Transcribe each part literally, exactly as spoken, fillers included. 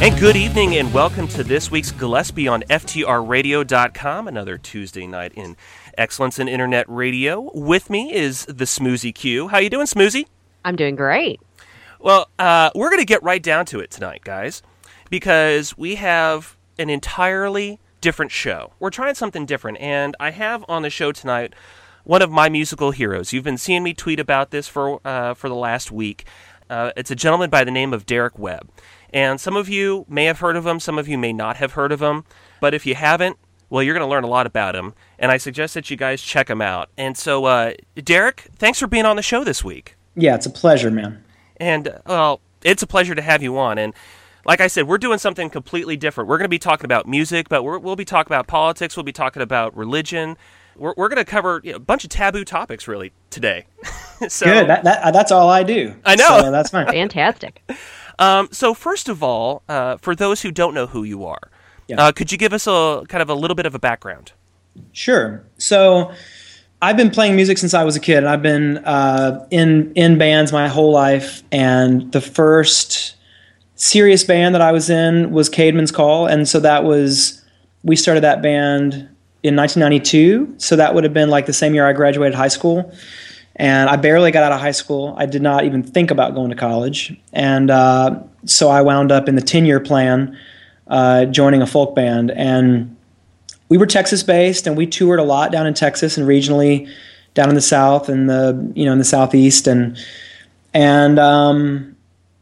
And good evening and welcome to this week's Gillespie on F T R radio dot com, another Tuesday night in excellence in internet radio. With me is the Smoozy Q. How you doing, Smoozy? I'm doing great. Well, uh, we're going to get right down to it tonight, guys, because we have an entirely different show. We're trying something different, and I have on the show tonight one of my musical heroes. You've been seeing me tweet about this for uh, for the last week. Uh, it's a gentleman by the name of Derek Webb. And some of you may have heard of him, some of you may not have heard of him, but if you haven't, well, you're going to learn a lot about him, and I suggest that you guys check him out. And so, uh, Derek, thanks for being on the show this week. Yeah, it's a pleasure, man. And, uh, well, it's a pleasure to have you on, and like I said, we're doing something completely different. We're going to be talking about music, but we're, we'll be talking about politics, we'll be talking about religion. We're, we're going to cover you know, a bunch of taboo topics, really, today. so, Good, that, that, that's all I do. I know. So that's fine. Fantastic. Um, so first of all, uh, for those who don't know who you are, Yeah. uh, could you give us a kind of a little bit of a background? Sure. So I've been playing music since I was a kid, and I've been uh, in in bands my whole life. And the first serious band that I was in was Caedmon's Call, and so that was we started that band in nineteen ninety-two. So that would have been like the same year I graduated high school. And I barely got out of high school. I did not even think about going to college. And uh, so I wound up in the ten-year plan, uh, joining a folk band. And we were Texas-based, and we toured a lot down in Texas and regionally down in the South and the you know in the Southeast. And and um,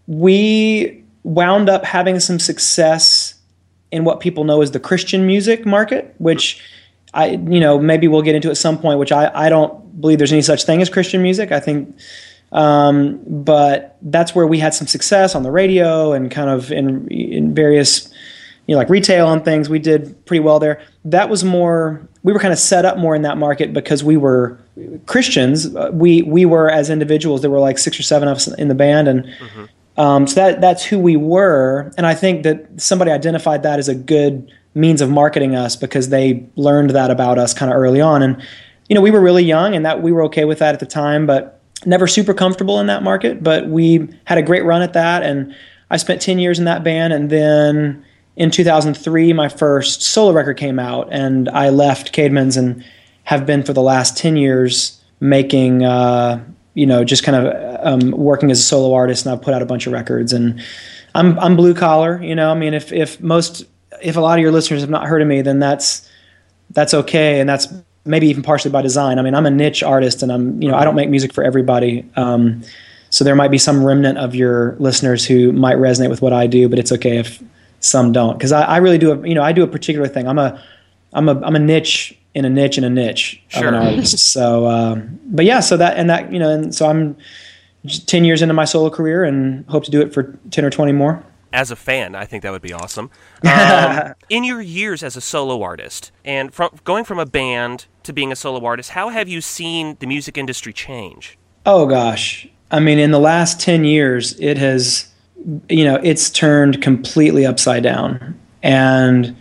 we wound up having some success in what people know as the Christian music market, which I, you know, maybe we'll get into at some point, which I, I don't believe there's any such thing as Christian music. I think, um, but that's where we had some success on the radio and kind of in in various, you know, like retail and things. We did pretty well there. That was more, we were kind of set up more in that market because we were Christians. We we were as individuals. There were like six or seven of us in the band, and mm-hmm. um, so that that's who we were. And I think that somebody identified that as a good means of marketing us because they learned that about us kind of early on. And, you know, we were really young and that we were okay with that at the time, but never super comfortable in that market. But we had a great run at that. And I spent ten years in that band. And then in two thousand three, my first solo record came out and I left Caedmon's and have been for the last ten years making, uh, you know, just kind of um, working as a solo artist. And I've put out a bunch of records and I'm, I'm blue collar, you know, I mean, if, if most, if a lot of your listeners have not heard of me, then that's that's okay, and that's maybe even partially by design. I mean, I'm a niche artist, and I'm you know I don't make music for everybody. Um, so there might be some remnant of your listeners who might resonate with what I do, but it's okay if some don't, because I, I really do a you know I do a particular thing. I'm a I'm a I'm a niche in a niche in a niche sure. of an artist. So, um, but yeah, so that and that you know, and so I'm ten years into my solo career, and hope to do it for ten or twenty more. As a fan, I think that would be awesome. Um, in your years as a solo artist, and from going from a band to being a solo artist, how have you seen the music industry change? Oh gosh, I mean, in the last ten years, it has, you know, it's turned completely upside down. And,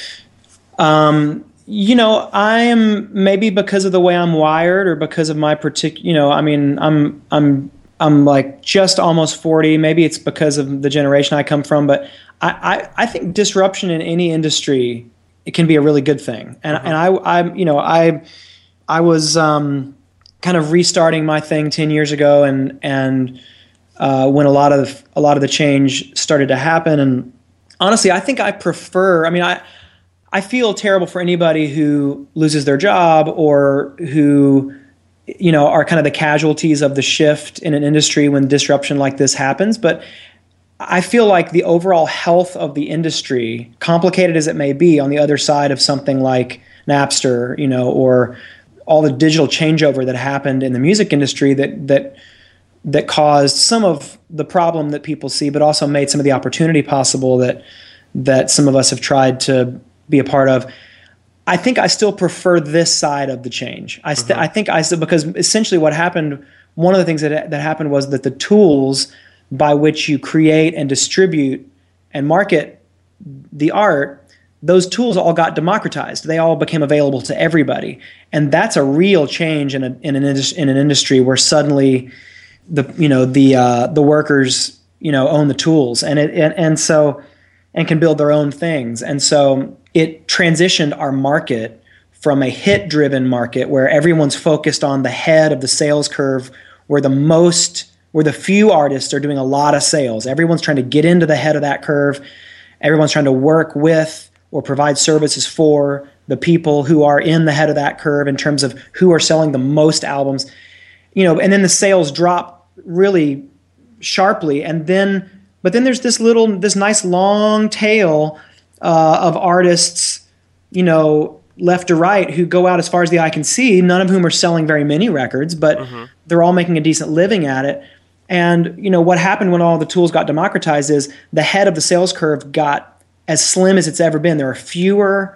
um, you know, I'm maybe because of the way I'm wired, or because of my particular, you know, I mean, I'm I'm. I'm like just almost forty. Maybe it's because of the generation I come from, but I, I, I think disruption in any industry, it can be a really good thing. And mm-hmm. and I, I you know I I was um, kind of restarting my thing ten years ago, and and uh, when a lot of a lot of the change started to happen. And honestly, I think I prefer. I mean, I I feel terrible for anybody who loses their job or who, you know, are kind of the casualties of the shift in an industry when disruption like this happens. But I feel like the overall health of the industry, complicated as it may be, on the other side of something like Napster, you know, or all the digital changeover that happened in the music industry that that that caused some of the problem that people see, but also made some of the opportunity possible that that some of us have tried to be a part of. I think I still prefer this side of the change. I, st- mm-hmm. I think I still, because essentially what happened, one of the things that that happened was that the tools by which you create and distribute and market the art, those tools all got democratized. They all became available to everybody, and that's a real change in a in an indus- in an industry where suddenly the you know the uh, the workers you know own the tools, and it and, and so and can build their own things. And so it transitioned our market from a hit-driven market where everyone's focused on the head of the sales curve, where the most, where the few artists are doing a lot of sales. Everyone's trying to get into the head of that curve. Everyone's trying to work with or provide services for the people who are in the head of that curve in terms of who are selling the most albums. You know, and then the sales drop really sharply, and then but then there's this little, this nice long tail uh, of artists, you know, left to right, who go out as far as the eye can see, none of whom are selling very many records, but mm-hmm. they're all making a decent living at it. And, you know, what happened when all the tools got democratized is the head of the sales curve got as slim as it's ever been. There are fewer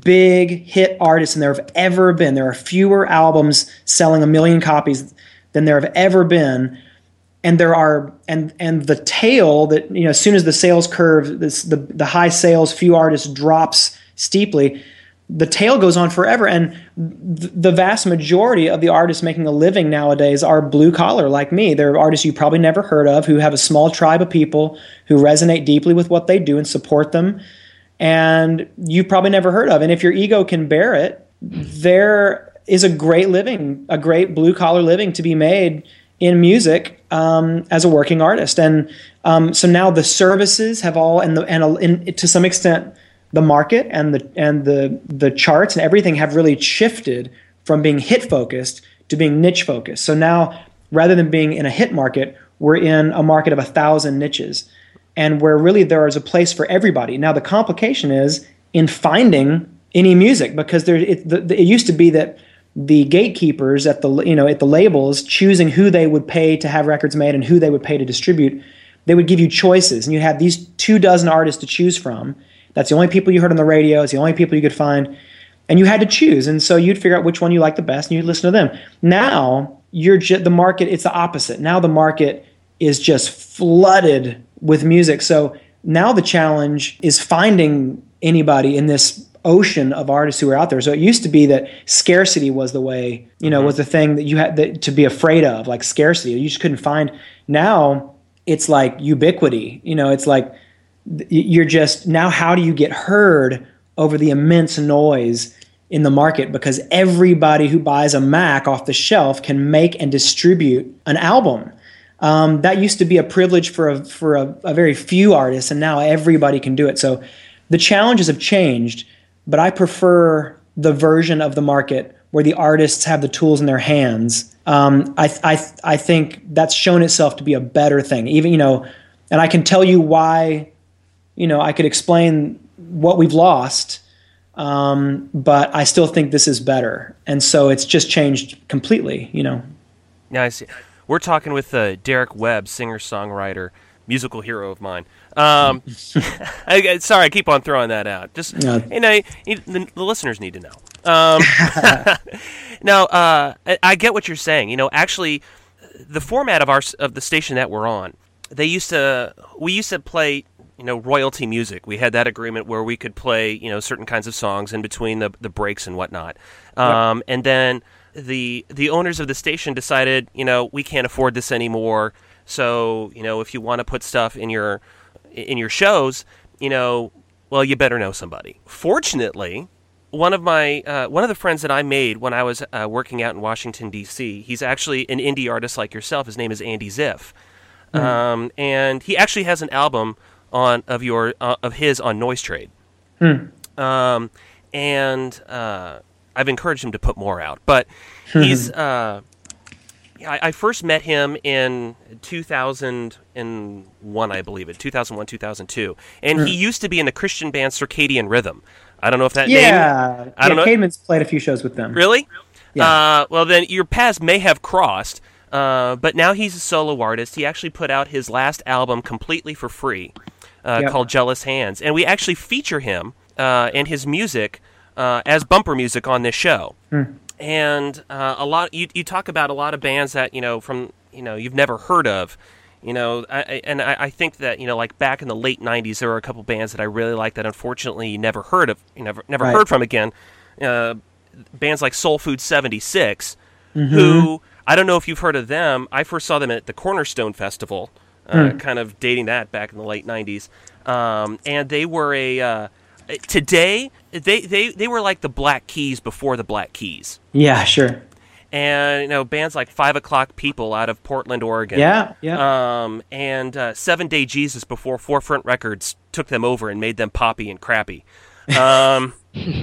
big hit artists than there have ever been. There are fewer albums selling a million copies than there have ever been. And there are, and and the tail that, you know, as soon as the sales curve, this the the high sales, few artists drops steeply, the tail goes on forever. And th- the vast majority of the artists making a living nowadays are blue collar like me. They're artists you probably never heard of, who have a small tribe of people who resonate deeply with what they do and support them, and you've probably never heard of. And if your ego can bear it, there is a great living, a great blue collar living to be made in music um, as a working artist. And um, so now the services have all, and the and a, in, to some extent, the market and the and the the charts and everything have really shifted from being hit focused to being niche focused. So now, rather than being in a hit market, we're in a market of a thousand niches, and where really there is a place for everybody. Now the complication is in finding any music, because there it, the, the, it used to be that the gatekeepers at the you know at the labels, choosing who they would pay to have records made and who they would pay to distribute, they would give you choices, and you had these two dozen artists to choose from. That's the only people you heard on the radio. It's the only people you could find, and you had to choose. And so you'd figure out which one you liked the best, and you'd listen to them. Now you're ju- the market. It's the opposite. Now the market is just flooded with music. So now the challenge is finding anybody in this ocean of artists who are out there. So it used to be that scarcity was the way, you know, mm-hmm. was the thing that you had that, to be afraid of, like scarcity. You just couldn't find. Now it's like ubiquity. You know, it's like you're just, now how do you get heard over the immense noise in the market? Because everybody who buys a Mac off the shelf can make and distribute an album. Um, that used to be a privilege for a, for a, a very few artists, and now everybody can do it. So the challenges have changed. But I prefer the version of the market where the artists have the tools in their hands. Um, I, I, I think that's shown itself to be a better thing. Even, you know, and I can tell you why, you know, I could explain what we've lost, um, but I still think this is better. And so it's just changed completely, you know. Yeah, I see. We're talking with uh, Derek Webb, singer-songwriter, musical hero of mine. Um, I, sorry, I keep on throwing that out. Just no. you know, the, the listeners need to know. Um, now, uh, I, I get what you're saying. You know, actually, the format of our of the station that we're on, they used to we used to play, you know, royalty music. We had that agreement where we could play, you know, certain kinds of songs in between the the breaks and whatnot. Um, yep. And then the the owners of the station decided, you know, we can't afford this anymore. So, you know, if you want to put stuff in your in your shows, you know, well, you better know somebody. Fortunately, one of my uh, one of the friends that I made when I was uh, working out in Washington, D C, he's actually an indie artist like yourself. His name is Andy Ziff, mm-hmm. um, and he actually has an album on of your uh, of his on Noise Trade, mm. um, and uh, I've encouraged him to put more out. But he's uh, I, I first met him in two thousand one, I believe it, two thousand one, two thousand two, and mm. he used to be in the Christian band Circadian Rhythm. I don't know if that yeah. name... I yeah, don't know. Cademan's played a few shows with them. Really? Yeah. Uh, well, then your paths may have crossed, uh, but now he's a solo artist. He actually put out his last album completely for free uh, yep. called Jealous Hands, and we actually feature him uh, and his music uh, as bumper music on this show. Mm. And uh, a lot, you, you talk about a lot of bands that, you know, from, you know, you've never heard of. You know, I, and I, I think that, you know, like back in the late nineties, there were a couple bands that I really liked that unfortunately you never heard of, you never never right. heard from again. Uh, bands like Soul Food seventy-six, mm-hmm. who, I don't know if you've heard of them. I first saw them at the Cornerstone Festival uh, Hmm. kind of dating that back in the late nineties. Um, and they were a uh, today they, they they were like the Black Keys before the Black Keys. Yeah, sure. And you know, bands like Five O'Clock People out of Portland, Oregon. Yeah, yeah. Um, and uh, Seven Day Jesus before Forefront Records took them over and made them poppy and crappy. Um,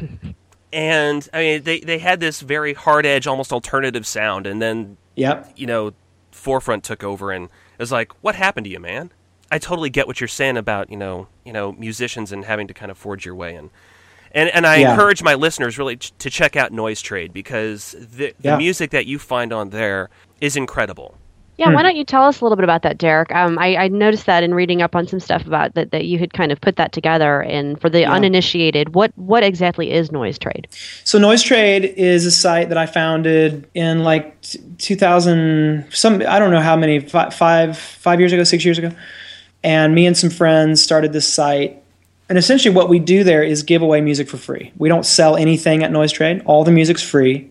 and I mean, they they had this very hard edge, almost alternative sound, and then Yep. you know, Forefront took over, and it was like, what happened to you, man? I totally get what you're saying about you know you know musicians and having to kind of forge your way in. And and I Yeah. encourage my listeners really ch- to check out Noise Trade, because the, the Yeah. music that you find on there is incredible. Yeah, why don't you tell us a little bit about that, Derek? Um, I, I noticed that in reading up on some stuff about that, that you had kind of put that together. And for the Yeah. uninitiated, what, what exactly is Noise Trade? So Noise Trade is a site that I founded in like t- two thousand, some I don't know how many, fi- five five years ago, six years ago. And me and some friends started this site. And essentially what we do there is give away music for free. We don't sell anything at Noise Trade. All the music's free.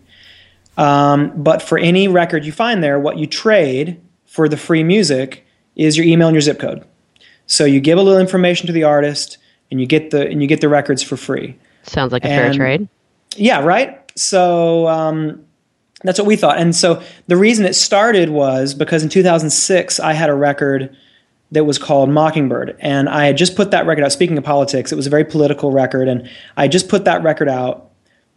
Um, but for any record you find there, what you trade for the free music is your email and your zip code. So you give a little information to the artist, and you get the and you get the records for free. Sounds like a fair And- trade. Yeah, right? So um, that's what we thought. And so the reason it started was because in two thousand six, I had a record that was called Mockingbird. And I had just put that record out. Speaking of politics, it was a very political record. And I just put that record out.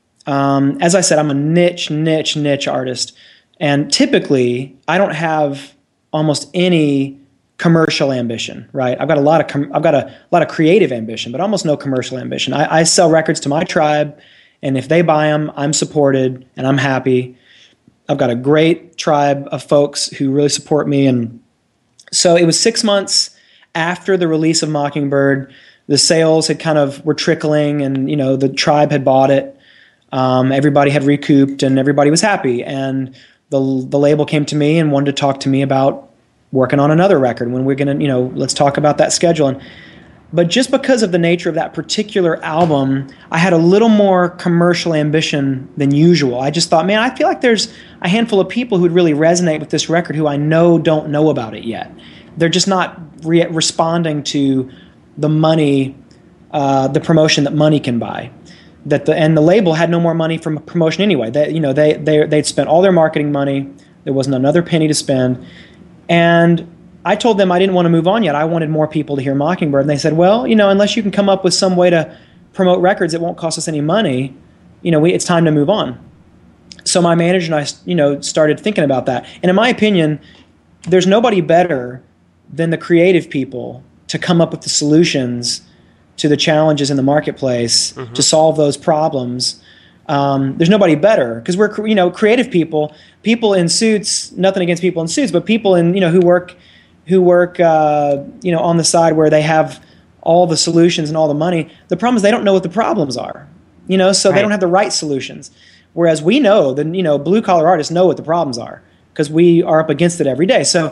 Um, as I said, I'm a niche, niche, niche artist. And typically, I don't have almost any commercial ambition, right? I've got a lot of com- I've got a lot of creative ambition, but almost no commercial ambition. I, I sell records to my tribe, and if they buy them, I'm supported and I'm happy. I've got a great tribe of folks who really support me. And so it was six months after the release of Mockingbird. The sales had kind of were trickling, and you know the tribe had bought it. Um, everybody had recouped, and everybody was happy. And the the label came to me and wanted to talk to me about working on another record. When we're gonna, you know, let's talk about that schedule. And but just because of the nature of that particular album, I had a little more commercial ambition than usual. I just thought, man, I feel like there's a handful of people who would really resonate with this record who I know don't know about it yet. They're just not re- responding to the money, uh, the promotion that money can buy. That the and the label had no more money from promotion anyway. They, you know, they they they'd spent all their marketing money. There wasn't another penny to spend, and I told them I didn't want to move on yet. I wanted more people to hear Mockingbird. And they said, well, you know, unless you can come up with some way to promote records that won't cost us any money, you know, we, it's time to move on. So my manager and I, you know, started thinking about that. And in my opinion, there's nobody better than the creative people to come up with the solutions to the challenges in the marketplace mm-hmm. to solve those problems. Um, there's nobody better because we're, you know, creative people, people in suits, nothing against people in suits, but people in, you know, who work who work, uh, you know, on the side where they have all the solutions and all the money. The problem is they don't know what the problems are, you know, so right. they don't have the right solutions. Whereas we know that, you know, blue collar artists know what the problems are because we are up against it every day. So,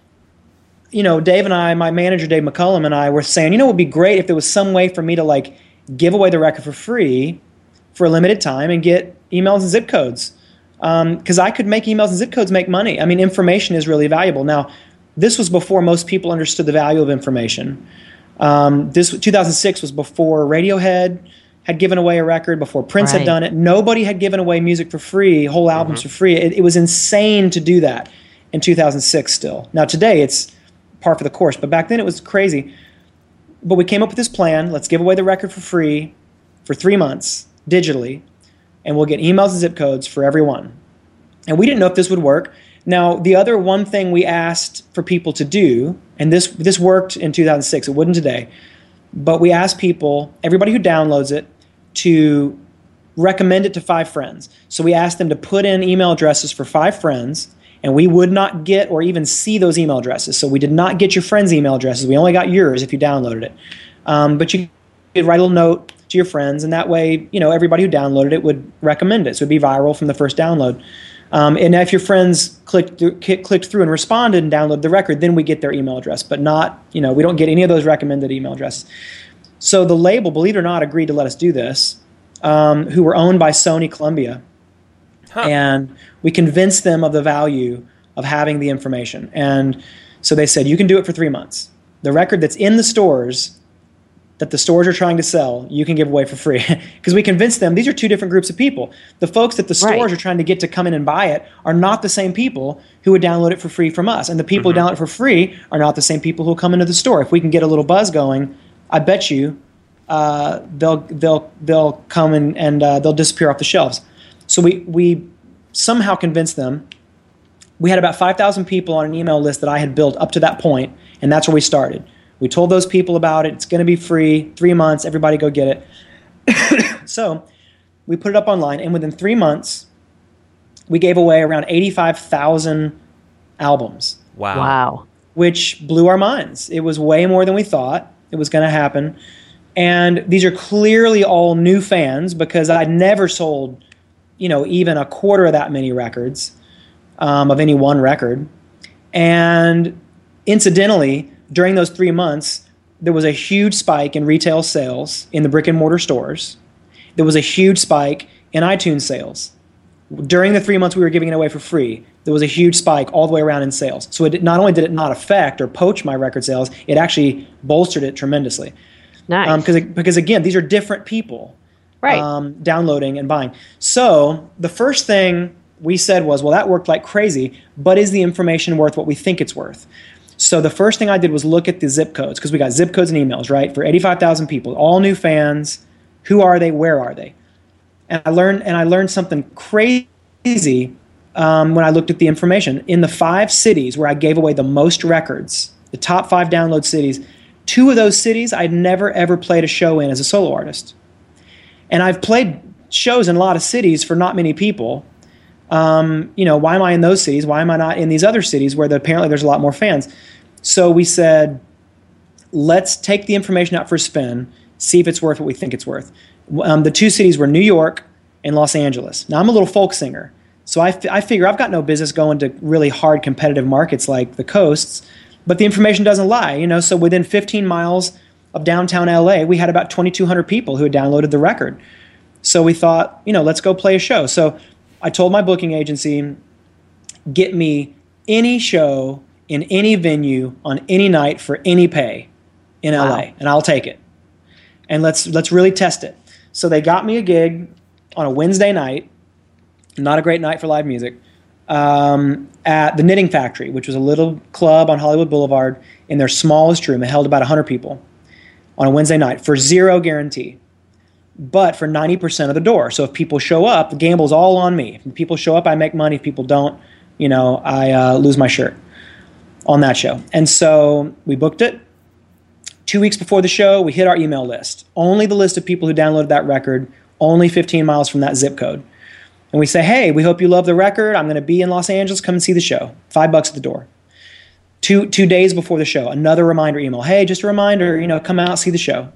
you know, Dave and I, my manager, Dave McCullum, and I were saying, you know, it would be great if there was some way for me to like give away the record for free for a limited time and get emails and zip codes. Because um, I could make emails and zip codes make money. I mean, information is really valuable. Now, this was before most people understood the value of information. Um, this two thousand six was before Radiohead had given away a record, before Prince right. had done it. Nobody had given away music for free, whole albums mm-hmm. for free. It, it was insane to do that in two thousand six still. Now, today it's par for the course, but back then it was crazy. But we came up with this plan. Let's give away the record for free for three months digitally, and we'll get emails and zip codes for everyone. And we didn't know if this would work. Now, the other one thing we asked for people to do, and this this worked in two thousand six, it wouldn't today, but we asked people, everybody who downloads it, to recommend it to five friends. So we asked them to put in email addresses for five friends, and we would not get or even see those email addresses. So we did not get your friends' email addresses. We only got yours if you downloaded it. Um, but you could write a little note to your friends, and that way, you know, everybody who downloaded it would recommend it. So it would be viral from the first download. Um, and if your friends clicked through, clicked through and responded and downloaded the record, then we get their email address. But not, you know, we don't get any of those recommended email addresses. So the label, believe it or not, agreed to let us do this, um, who were owned by Sony Columbia. Huh. And we convinced them of the value of having the information. And So they said, you can do it for three months. The record that's in the stores that the stores are trying to sell, you can give away for free. Because we convinced them these are two different groups of people. The folks that the stores Right. are trying to get to come in and buy it are not the same people who would download it for free from us. And the people Mm-hmm. who download it for free are not the same people who will come into the store. If we can get a little buzz going, I bet you uh, they'll they'll they'll come and, and uh, they'll disappear off the shelves. So we we somehow convinced them. We had about five thousand people on an email list that I had built up to that point, and that's where we started. We told those people about it. It's going to be free, three months. Everybody go get it. So we put it up online, and within three months, we gave away around eighty-five thousand albums, Wow. Wow. which blew our minds. It was way more than we thought it was going to happen. And these are clearly all new fans because I'd never sold, you know, even a quarter of that many records um, of any one record. And incidentally, during those three months, there was a huge spike in retail sales in the brick and mortar stores. There was a huge spike in iTunes sales. During the three months we were giving it away for free, there was a huge spike all the way around in sales. So it did, not only did it not affect or poach my record sales, it actually bolstered it tremendously. Nice. Um, because because again, these are different people Right. um, downloading and buying. So the first thing we said was, well, that worked like crazy, but is the information worth what we think it's worth? So the first thing I did was look at the zip codes, because we got zip codes and emails, right, for eighty-five thousand people, all new fans. Who are they? Where are they? And I learned, and I learned something crazy um, when I looked at the information. In the five cities where I gave away the most records, the top five download cities, two of those cities I'd never ever played a show in as a solo artist. And I've played shows in a lot of cities for not many people. Um, you know, why am I in those cities? Why am I not in these other cities where the, apparently there's a lot more fans? So we said, let's take the information out for a spin, see if it's worth what we think it's worth. Um, the two cities were New York and Los Angeles. Now, I'm a little folk singer, so I, f- I figure I've got no business going to really hard competitive markets like the coasts, but the information doesn't lie. You know, so within fifteen miles of downtown L A, we had about twenty-two hundred people who had downloaded the record. So we thought, you know, let's go play a show. So I told my booking agency, get me any show in any venue on any night for any pay in L A, Wow. and I'll take it. And let's let's really test it. So they got me a gig on a Wednesday night, not a great night for live music, um, at the Knitting Factory, which was a little club on Hollywood Boulevard in their smallest room. It held about one hundred people on a Wednesday night for zero guarantee, but for ninety percent of the door. So if people show up, the gamble's all on me. If people show up, I make money. If people don't, you know, I uh, lose my shirt on that show. And so we booked it. Two weeks before the show, we hit our email list. Only the list of people who downloaded that record, only fifteen miles from that zip code. And we say, hey, we hope you love the record. I'm going to be in Los Angeles. Come and see the show. Five bucks at the door. Two two days before the show, another reminder email. Hey, just a reminder, you know, come out, see the show.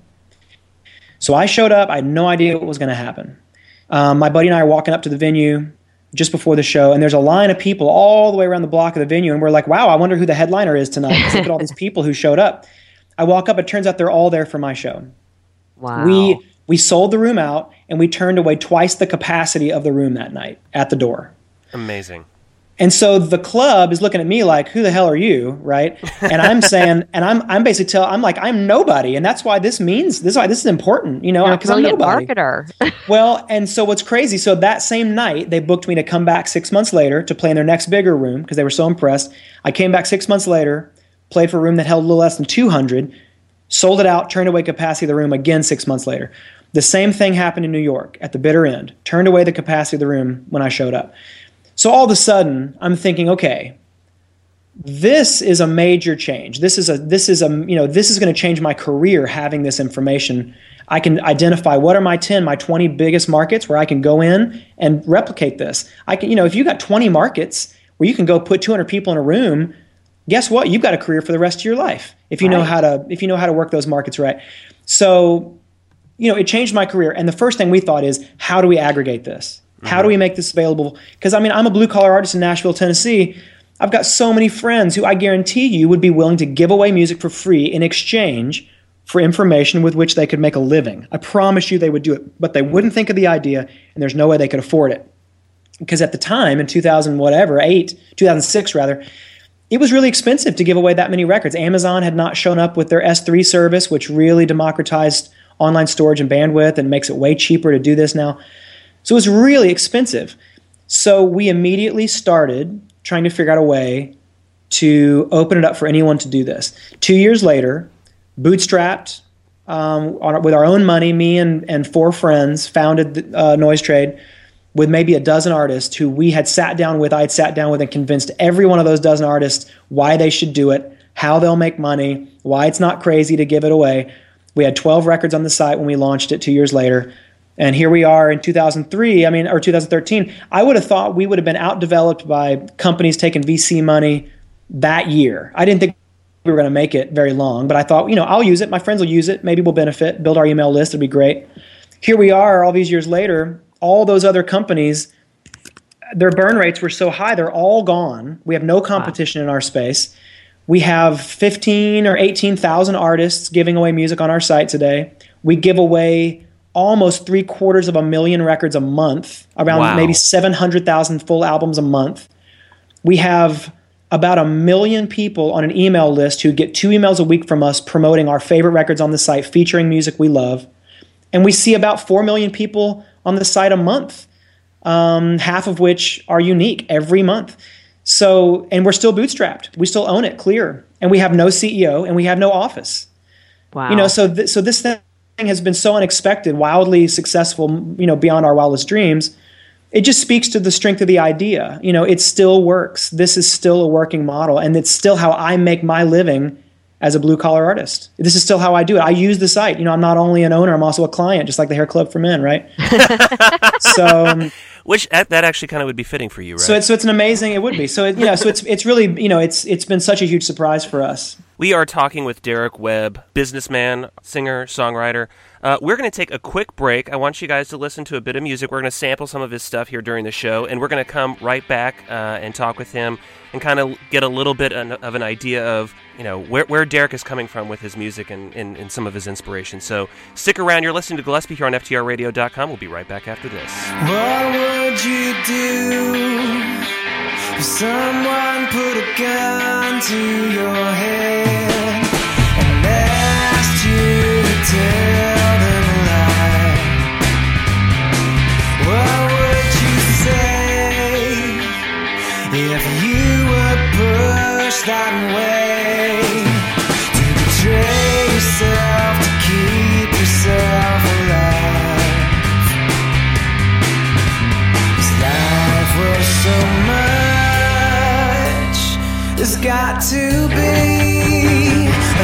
So I showed up. I had no idea what was going to happen. Um, my buddy and I are walking up to the venue just before the show, and there's a line of people all the way around the block of the venue, and we're like, wow, I wonder who the headliner is tonight. Look at all these people who showed up. I walk up, it turns out they're all there for my show. Wow. We we sold the room out, and we turned away twice the capacity of the room that night at the door. Amazing. And so the club is looking at me like, who the hell are you, right? And I'm saying, and I'm I'm basically tell I'm like, I'm nobody, and that's why this means this is why this is important, you know, You're a because I'm brilliant nobody. marketer. Well, and so what's crazy, so that same night, they booked me to come back six months later to play in their next bigger room because they were so impressed. I came back six months later, played for a room that held a little less than two hundred, sold it out, turned away capacity of the room again six months later. The same thing happened in New York at the bitter end, turned away the capacity of the room when I showed up. So all of a sudden, I'm thinking, okay, this is a major change. This is a this is a you know this is going to change my career having this information. I can identify what are my ten, my twenty biggest markets where I can go in and replicate this. I can, you know, if you got twenty markets where you can go put two hundred people in a room, guess what? You've got a career for the rest of your life if you know Right. how to if you know how to work those markets right. So, you know, it changed my career. And the first thing we thought is, how do we aggregate this? How do we make this available? Because, I mean, I'm a blue-collar artist in Nashville, Tennessee. I've got so many friends who I guarantee you would be willing to give away music for free in exchange for information with which they could make a living. I promise you they would do it, but they wouldn't think of the idea, and there's no way they could afford it. Because at the time, in two thousand whatever, eight, two thousand six rather, it was really expensive to give away that many records. Amazon had not shown up with their S three service, which really democratized online storage and bandwidth and makes it way cheaper to do this now. So it was really expensive. So we immediately started trying to figure out a way to open it up for anyone to do this. Two years later, bootstrapped, um, on, with our own money, me and, and four friends founded uh, Noise Trade with maybe a dozen artists who we had sat down with. I'd sat down with and convinced every one of those dozen artists why they should do it, how they'll make money, why it's not crazy to give it away. We had twelve records on the site when we launched it two years later. And here we are in two thousand three, I mean, or two thousand thirteen. I would have thought we would have been outdeveloped by companies taking V C money that year. I didn't think we were going to make it very long, but I thought, you know, I'll use it. My friends will use it. Maybe we'll benefit, build our email list. It'll be great. Here we are all these years later. All those other companies, their burn rates were so high, they're all gone. We have no competition wow. in our space. We have fifteen or eighteen thousand artists giving away music on our site today. We give away almost three quarters of a million records a month, around wow. maybe seven hundred thousand full albums a month. We have about a million people on an email list who get two emails a week from us promoting our favorite records on the site, featuring music we love. And we see about four million people on the site a month, um, half of which are unique every month. So, and we're still bootstrapped. We still own it clear. And we have no C E O and we have no office. Wow. You know, so th- so this thing has been so unexpected, wildly successful, you know, beyond our wildest dreams. It just speaks to the strength of the idea. You know, it still works. This is still a working model, and it's still how I make my living as a blue-collar artist. This is still how I do it. I use the site. You know, I'm not only an owner, I'm also a client, just like the Hair Club for Men, right? so, um, Which, that actually kind of would be fitting for you, right? So it's, so it's an amazing, it would be. So, it, yeah, so it's it's really, you know, it's it's been such a huge surprise for us. We are talking with Derek Webb, businessman, singer, songwriter. Uh, we're going to take a quick break. I want you guys to listen to a bit of music. We're going to sample some of his stuff here during the show, and we're going to come right back uh, and talk with him and kind of get a little bit of an idea of, you know, where, where Derek is coming from with his music and, and, and some of his inspiration. So stick around. You're listening to Gillespie here on F T R radio dot com. We'll be right back after this. What would you do if someone put a gun to your head and asked you to tell them a lie? What would you say if you were pushed that way to betray yourself, to keep yourself alive? 'Cause life was so much, there's got to be a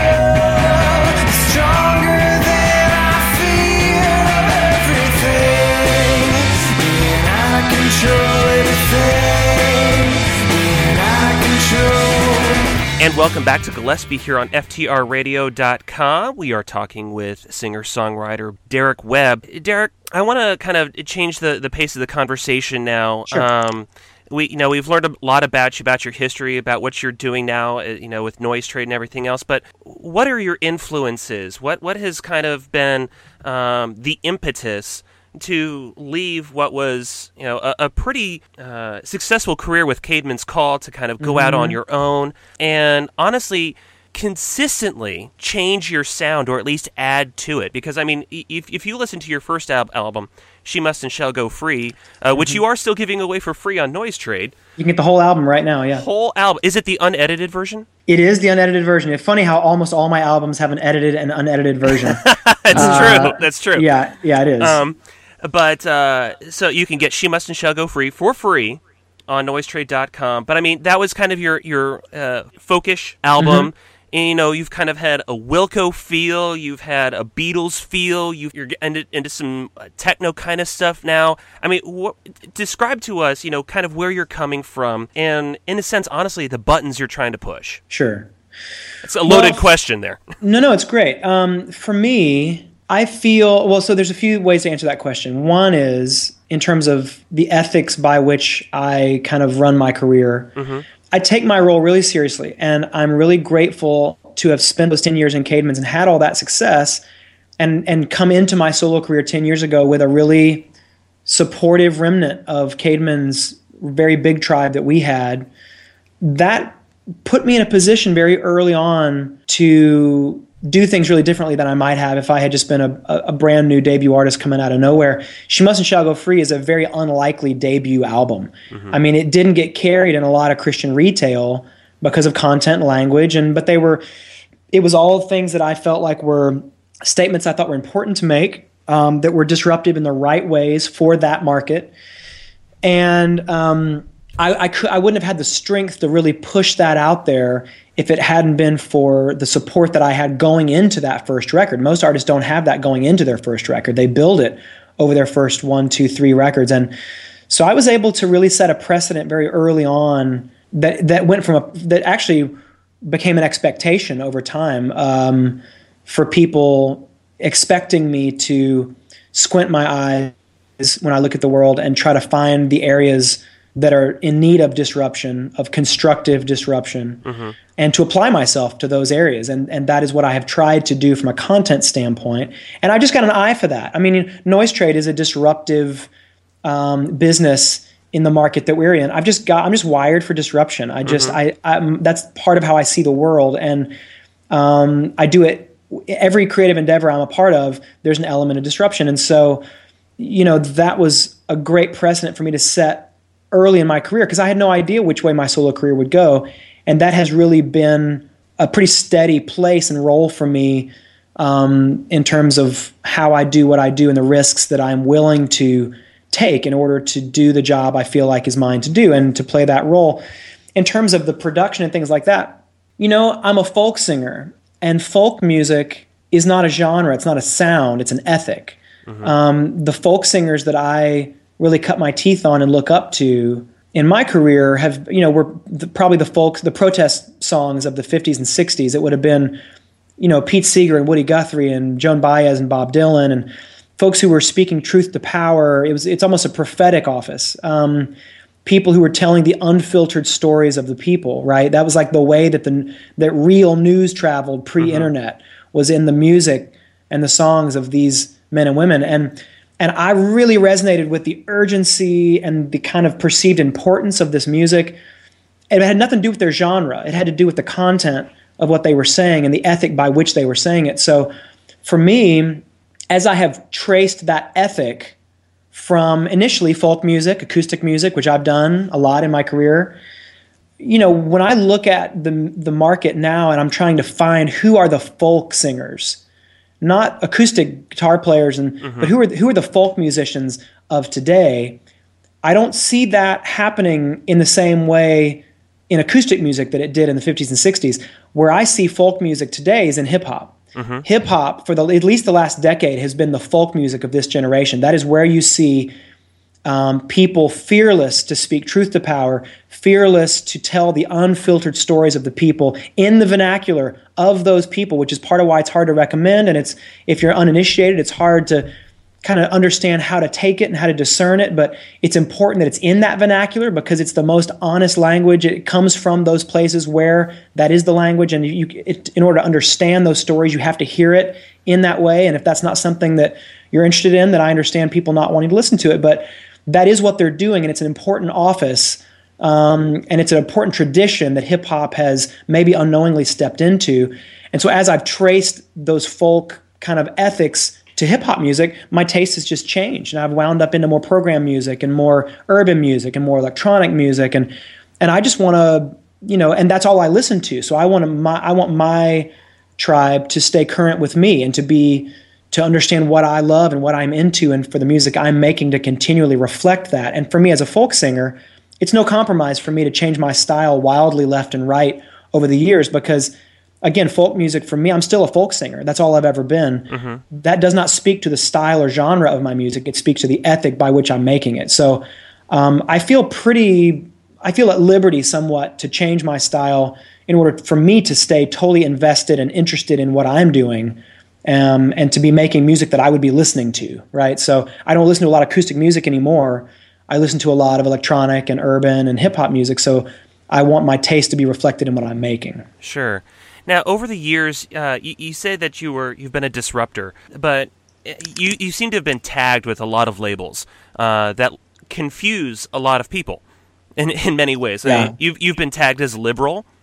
love stronger than I feel everything, being out of control, everything being out of control. And welcome back to Gillespie here on F T R radio dot com. We are talking with singer-songwriter Derek Webb. Derek, I want to kind of change the, the pace of the conversation now. Sure. Um, we, you know, we've learned a lot about you, about your history, about what you're doing now, you know, with Noise Trade and everything else. But what are your influences? What what has kind of been um, the impetus to leave what was, you know, a, a pretty uh, successful career with Caedmon's Call to kind of go mm-hmm. out on your own and honestly consistently change your sound or at least add to it? Because, I mean, if, if you listen to your first al- album, She Must and Shall Go Free, uh, which mm-hmm. you are still giving away for free on Noise Trade. You can get the whole album right now, yeah. Whole album. Is it the unedited version? It is the unedited version. It's funny how almost all my albums have an edited and unedited version. That's uh, true. That's true. Yeah, yeah, it is. Um, but, uh, so you can get She Must and Shall Go Free for free on noise trade dot com. But, I mean, that was kind of your, your uh, folkish album. Mm-hmm. And, you know, you've kind of had a Wilco feel, you've had a Beatles feel, you've, you're into, into some techno kind of stuff now. I mean, what, describe to us, you know, kind of where you're coming from and, in a sense, honestly, the buttons you're trying to push. Sure. It's a loaded well, question there. No, no, it's great. Um, for me, I feel, well, so there's a few ways to answer that question. One is in terms of the ethics by which I kind of run my career. Mm-hmm. I take my role really seriously, and I'm really grateful to have spent those ten years in Caedmon's and had all that success and, and come into my solo career ten years ago with a really supportive remnant of Caedmon's very big tribe that we had. That put me in a position very early on to do things really differently than I might have if I had just been a, a brand new debut artist coming out of nowhere. She Must and Shall Go Free is a very unlikely debut album. Mm-hmm. I mean, it didn't get carried in a lot of Christian retail because of content and language, and but they were, it was all things that I felt like were statements I thought were important to make, um, that were disruptive in the right ways for that market. And um, I, I, could, I wouldn't have had the strength to really push that out there if it hadn't been for the support that I had going into that first record. Most artists don't have that going into their first record. They build it over their first one, two, three records. And so I was able to really set a precedent very early on that, that went from a, that actually became an expectation over time, um, for people expecting me to squint my eyes when I look at the world and try to find the areas that are in need of disruption, of constructive disruption, mm-hmm. and to apply myself to those areas. And and that is what I have tried to do from a content standpoint. And I just got an eye for that. I mean, Noise Trade is a disruptive um, business in the market that we're in. I've just got, I'm just wired for disruption. I just, mm-hmm. I, I'm, that's part of how I see the world. And um, I do it, every creative endeavor I'm a part of, there's an element of disruption. And so, you know, that was a great precedent for me to set early in my career, because I had no idea which way my solo career would go. And that has really been a pretty steady place and role for me, um, in terms of how I do what I do and the risks that I'm willing to take in order to do the job I feel like is mine to do and to play that role. In terms of the production and things like that, you know, I'm a folk singer, and folk music is not a genre. It's not a sound. It's an ethic. Mm-hmm. Um, the folk singers that I really cut my teeth on and look up to in my career have, you know, were the, probably the folk, the protest songs of the fifties and sixties. It would have been, you know, Pete Seeger and Woody Guthrie and Joan Baez and Bob Dylan and folks who were speaking truth to power. It was, it's almost a prophetic office. Um, people who were telling the unfiltered stories of the people, right? That was like the way that the that real news traveled pre-internet, mm-hmm. was in the music and the songs of these men and women. And And I really resonated with the urgency and the kind of perceived importance of this music. And it had nothing to do with their genre. It had to do with the content of what they were saying and the ethic by which they were saying it. So for me, as I have traced that ethic from initially folk music, acoustic music, which I've done a lot in my career, you know, when I look at the the market now and I'm trying to find who are the folk singers, not acoustic guitar players, and mm-hmm. but who are who are the folk musicians of today? I don't see that happening in the same way in acoustic music that it did in the fifties and sixties. Where I see folk music today is in hip hop. Mm-hmm. Hip hop, for the at least the last decade, has been the folk music of this generation. That is where you see um, people fearless to speak truth to power, fearless to tell the unfiltered stories of the people in the vernacular of those people, which is part of why it's hard to recommend. And it's, if you're uninitiated, it's hard to kind of understand how to take it and how to discern it. But it's important that it's in that vernacular because it's the most honest language. It comes from those places where that is the language. And you, it, in order to understand those stories, you have to hear it in that way. And if that's not something that you're interested in, then I understand people not wanting to listen to it. But that is what they're doing, and it's an important office. Um, and it's an important tradition that hip hop has maybe unknowingly stepped into. And so as I've traced those folk kind of ethics to hip hop music, my taste has just changed. And I've wound up into more program music and more urban music and more electronic music. And, and I just want to, you know, and that's all I listen to. So I want to, my, I want my tribe to stay current with me and to be, to understand what I love and what I'm into, and for the music I'm making to continually reflect that. And for me as a folk singer, it's no compromise for me to change my style wildly left and right over the years because, again, folk music for me, I'm still a folk singer. That's all I've ever been. Mm-hmm. That does not speak to the style or genre of my music. It speaks to the ethic by which I'm making it. So um, I feel pretty, I feel at liberty somewhat to change my style in order for me to stay totally invested and interested in what I'm doing. Um, and to be making music that I would be listening to, right? So I don't listen to a lot of acoustic music anymore. I listen to a lot of electronic and urban and hip-hop music, so I want my taste to be reflected in what I'm making. Sure. Now, over the years, uh, you, you say that you were, you've been a disruptor, but you, you seem to have been tagged with a lot of labels uh, that confuse a lot of people in, in many ways. Yeah. I mean, you've, you've been tagged as liberal,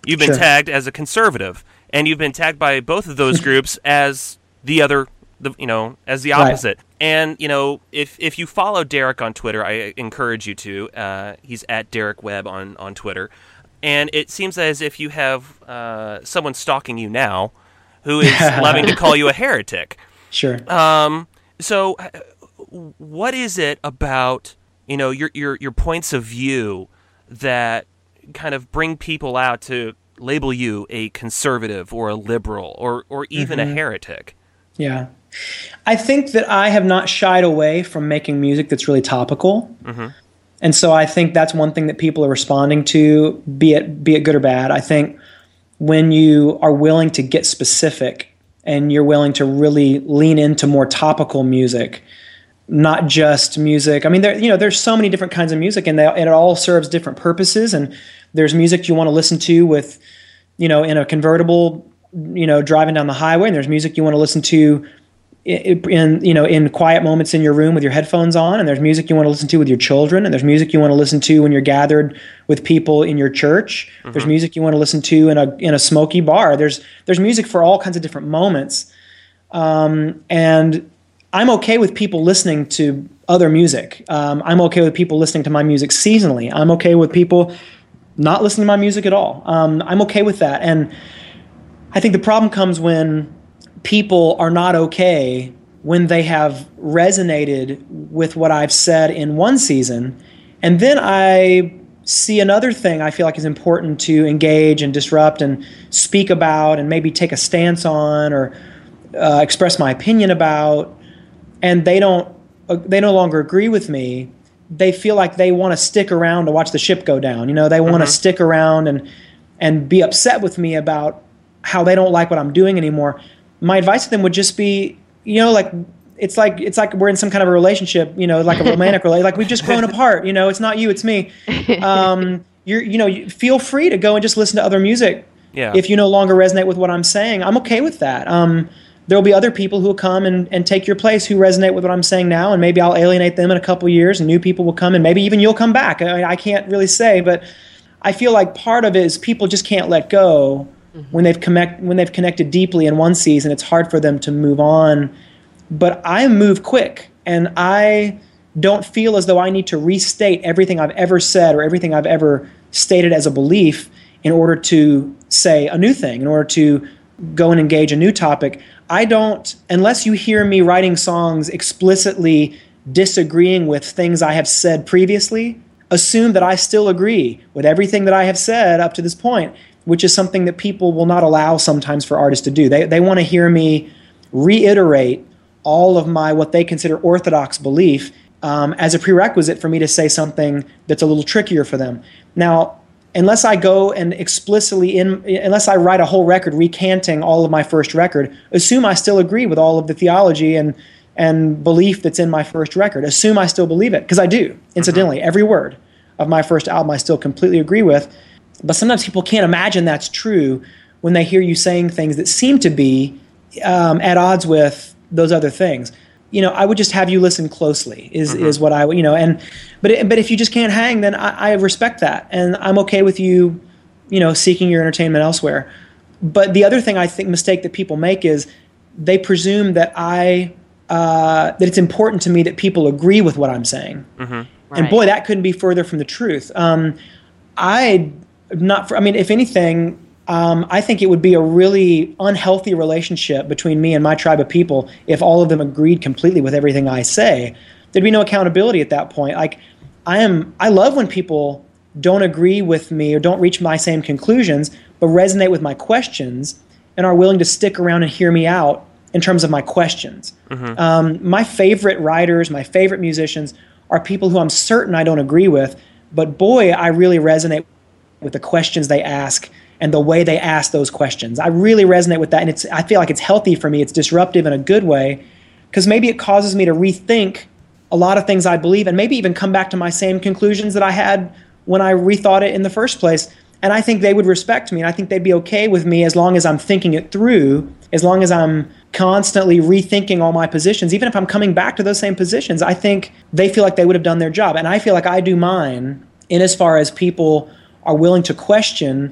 You've been Sure. tagged as a conservative, and you've been tagged by both of those groups as the other, the you know, as the opposite. Right. And you know, if if you follow Derek on Twitter, I encourage you to. Uh, he's at Derek Webb on on Twitter, and it seems as if you have uh, someone stalking you now, who is loving to call you a heretic. Sure. Um. So, uh, what is it about you know your your your points of view that kind of bring people out to label you a conservative or a liberal or or even mm-hmm. a heretic? Yeah. I think that I have not shied away from making music that's really topical. Mm-hmm. And so I think that's one thing that people are responding to, be it be it good or bad. I think when you are willing to get specific and you're willing to really lean into more topical music, not just music. I mean, there you know, there's so many different kinds of music, and, they, and it all serves different purposes. And there's music you want to listen to with, you know, in a convertible, you know, driving down the highway, and there's music you want to listen to in, in you know in quiet moments in your room with your headphones on, and there's music you want to listen to with your children, and there's music you want to listen to when you're gathered with people in your church. Mm-hmm. There's music you want to listen to in a in a smoky bar. There's there's music for all kinds of different moments, um, and I'm okay with people listening to other music. Um, I'm okay with people listening to my music seasonally. I'm okay with people not listening to my music at all. Um, I'm okay with that, and I think the problem comes when people are not okay when they have resonated with what I've said in one season, and then I see another thing I feel like is important to engage and disrupt and speak about and maybe take a stance on or uh, express my opinion about, and they don't, uh, they no longer agree with me. They feel like they want to stick around to watch the ship go down. You know, they want to mm-hmm. stick around and and be upset with me about how they don't like what I'm doing anymore. My advice to them would just be, you know, like it's like it's like we're in some kind of a relationship, you know, like a romantic relationship. Like we've just grown apart. You know, it's not you, it's me. Um, you're, you know, you feel free to go and just listen to other music. Yeah. If you no longer resonate with what I'm saying, I'm okay with that. Um, there will be other people who will come and, and take your place who resonate with what I'm saying now, and maybe I'll alienate them in a couple years, and new people will come, and maybe even you'll come back. I, I can't really say, but I feel like part of it is people just can't let go. Mm-hmm. When they've connect, when they've connected deeply in one season, it's hard for them to move on. But I move quick, and I don't feel as though I need to restate everything I've ever said or everything I've ever stated as a belief in order to say a new thing, in order to go and engage a new topic. I don't, unless you hear me writing songs explicitly disagreeing with things I have said previously, assume that I still agree with everything that I have said up to this point, which is something that people will not allow sometimes for artists to do. They they want to hear me reiterate all of my, what they consider orthodox belief um, as a prerequisite for me to say something that's a little trickier for them. Now, unless I go and explicitly, in, unless I write a whole record recanting all of my first record, assume I still agree with all of the theology and and belief that's in my first record. Assume I still believe it, because I do, incidentally. Mm-hmm. Every word of my first album I still completely agree with. But sometimes people can't imagine that's true when they hear you saying things that seem to be um, at odds with those other things. You know, I would just have you listen closely is, mm-hmm. is what I would, you know, and, but, it, but if you just can't hang, then I, I respect that. And I'm okay with you, you know, seeking your entertainment elsewhere. But the other thing I think mistake that people make is they presume that I, uh, that it's important to me that people agree with what I'm saying. Mm-hmm. Right. And boy, that couldn't be further from the truth. Um, I not, for, I mean, if anything, Um, I think it would be a really unhealthy relationship between me and my tribe of people if all of them agreed completely with everything I say. There'd be no accountability at that point. Like, I am, I love when people don't agree with me or don't reach my same conclusions, but resonate with my questions and are willing to stick around and hear me out in terms of my questions. Mm-hmm. Um, my favorite writers, my favorite musicians are people who I'm certain I don't agree with, but boy, I really resonate with the questions they ask and the way they ask those questions. I really resonate with that, and it's I feel like it's healthy for me. It's disruptive in a good way, because maybe it causes me to rethink a lot of things I believe, and maybe even come back to my same conclusions that I had when I rethought it in the first place. And I think they would respect me, and I think they'd be okay with me as long as I'm thinking it through, as long as I'm constantly rethinking all my positions. Even if I'm coming back to those same positions, I think they feel like they would have done their job. And I feel like I do mine in as far as people are willing to question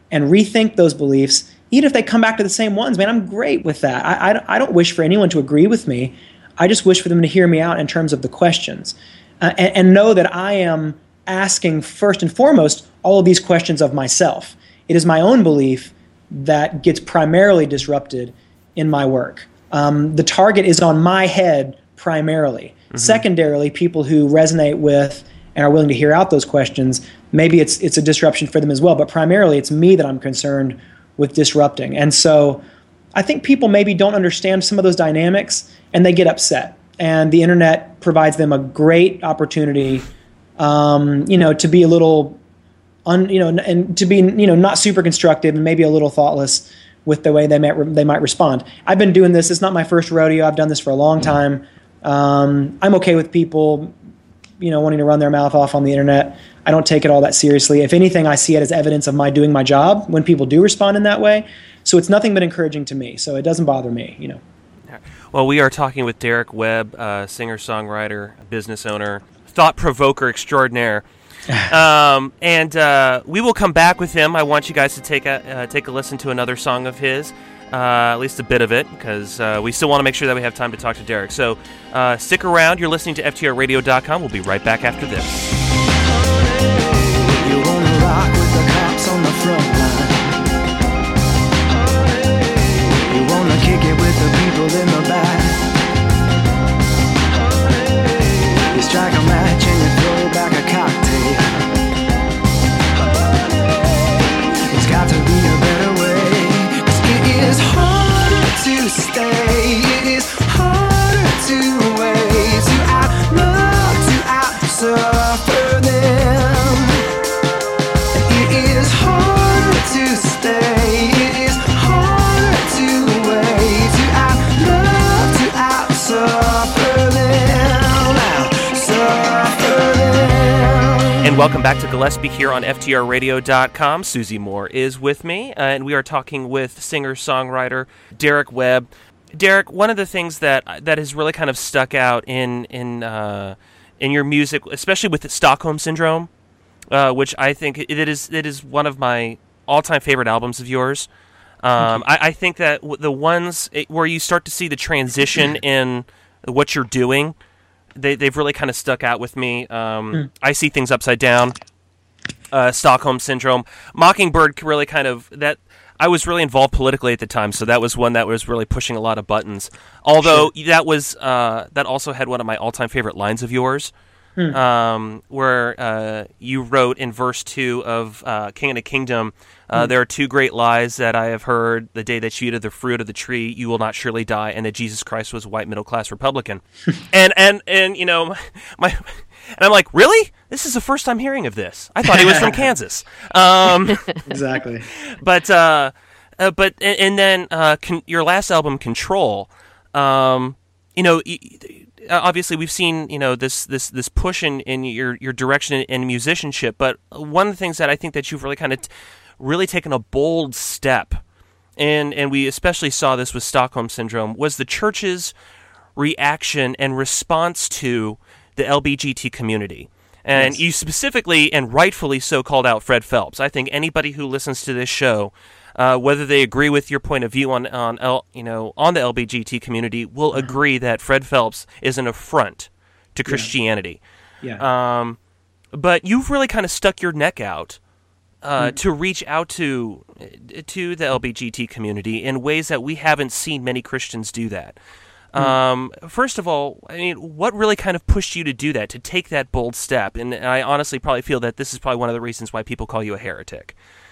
and rethink those beliefs, even if they come back to the same ones, man, I'm great with that. I, I, I don't wish for anyone to agree with me. I just wish for them to hear me out in terms of the questions, uh, and, and know that I am asking first and foremost all of these questions of myself. It is my own belief that gets primarily disrupted in my work. Um, the target is on my head primarily. Mm-hmm. Secondarily, people who resonate with and are willing to hear out those questions, maybe it's it's a disruption for them as well, but primarily it's me that I'm concerned with disrupting. And so I think people maybe don't understand some of those dynamics and they get upset. And the internet provides them a great opportunity, um, you know, to be a little, un, you know, and to be, you know, not super constructive and maybe a little thoughtless with the way they might re- they might respond. I've been doing this. It's not my first rodeo. I've done this for a long time. Um, I'm okay with people, you know, wanting to run their mouth off on the internet. I don't take it all that seriously. If anything, I see it as evidence of my doing my job when people do respond in that way. So it's nothing but encouraging to me. So it doesn't bother me, you know. Well, we are talking with Derek Webb, uh, singer-songwriter, business owner, thought-provoker extraordinaire. um, and uh, we will come back with him. I want you guys to take a uh, take a listen to another song of his, uh, at least a bit of it, because uh, we still want to make sure that we have time to talk to Derek. So uh, stick around. You're listening to F T R radio dot com. We'll be right back after this. You wanna rock with the cops on the front line. You wanna kick it with the people in the back. You strike a match and you throw back a cocktail. It's got to be a better way, 'cause it is harder to stay. It is harder to wait, to outlove, to out-suffer them. And it is harder to stay. It is harder to wait, to outlove, to out-suffer them. Out-suffer them. And welcome back to Gillespie here on F T R radio dot com. Susie Moore is with me, uh, and we are talking with singer-songwriter Derek Webb. Derek, one of the things that that has really kind of stuck out in in uh, in your music, especially with the Stockholm Syndrome, uh, which I think it is it is one of my all-time favorite albums of yours. Um, I, I think that w- the ones it, where you start to see the transition in what you're doing, they, they've really kind of stuck out with me. Um, mm. I See Things Upside Down, uh, Stockholm Syndrome, Mockingbird really kind of that. I was really involved politically at the time, so that was one that was really pushing a lot of buttons. Although sure. that was uh, that also had one of my all-time favorite lines of yours, hmm. um, where uh, you wrote in verse two of uh, King of the Kingdom, uh, hmm. there are two great lies that I have heard: the day that you eat of the fruit of the tree, you will not surely die, and that Jesus Christ was a white middle-class Republican. and and and you know my. And I'm like, really? This is the first time hearing of this. I thought he was from Kansas. Um, exactly. But uh, uh, but and, and then uh, con- your last album, Control. Um, you know, y- obviously we've seen you know this this this push in, in your your direction in musicianship. But one of the things that I think that you've really kind of t- really taken a bold step, and and we especially saw this with Stockholm Syndrome, was the church's reaction and response to the L B G T community. And yes. you specifically and rightfully so called out Fred Phelps. I think anybody who listens to this show, uh, whether they agree with your point of view on on L, you know on the L B G T community, will uh-huh. agree that Fred Phelps is an affront to Christianity. Yeah. yeah. Um, but you've really kind of stuck your neck out uh, mm. to reach out to to the L B G T community in ways that we haven't seen many Christians do that. Um, first of all, I mean, what really kind of pushed you to do that, to take that bold step? And I honestly probably feel that this is probably one of the reasons why people call you a heretic.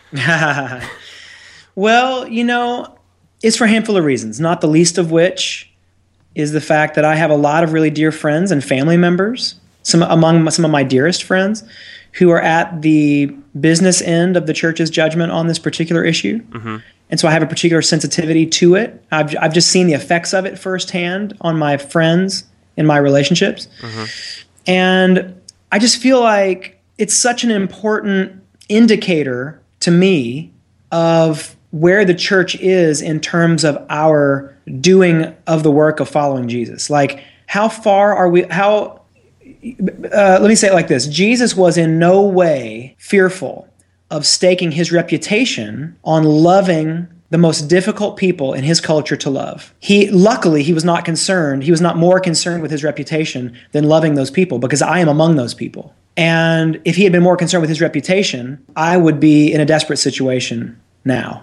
Well, you know, it's for a handful of reasons, not the least of which is the fact that I have a lot of really dear friends and family members, some among some of my dearest friends, who are at the business end of the church's judgment on this particular issue. Mm-hmm. And so I have a particular sensitivity to it. I've I've just seen the effects of it firsthand on my friends in my relationships. Mm-hmm. And I just feel like it's such an important indicator to me of where the church is in terms of our doing of the work of following Jesus. Like, how far are we, how, uh, let me say it like this. Jesus was in no way fearful of staking his reputation on loving the most difficult people in his culture to love. He, luckily, he was not concerned. He was not more concerned with his reputation than loving those people, because I am among those people. And if he had been more concerned with his reputation, I would be in a desperate situation now.